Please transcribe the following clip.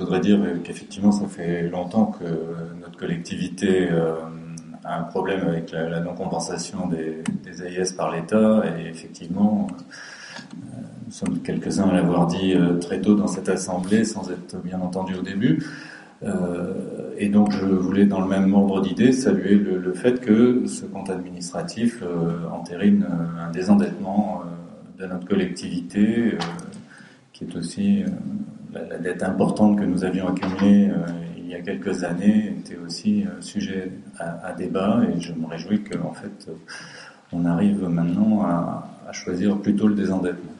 voudrais dire qu'effectivement, ça fait longtemps que notre collectivité a un problème avec la non-compensation des AIS par l'État, et effectivement, nous sommes quelques-uns à l'avoir dit très tôt dans cette assemblée, sans être bien entendu au début. Et donc je voulais, dans le même ordre d'idées, saluer le fait que ce compte administratif entérine un désendettement de notre collectivité, qui est aussi la dette importante que nous avions accumulée il y a quelques années, était aussi sujet à débat, et je me réjouis qu'en fait on arrive maintenant à choisir plutôt le désendettement.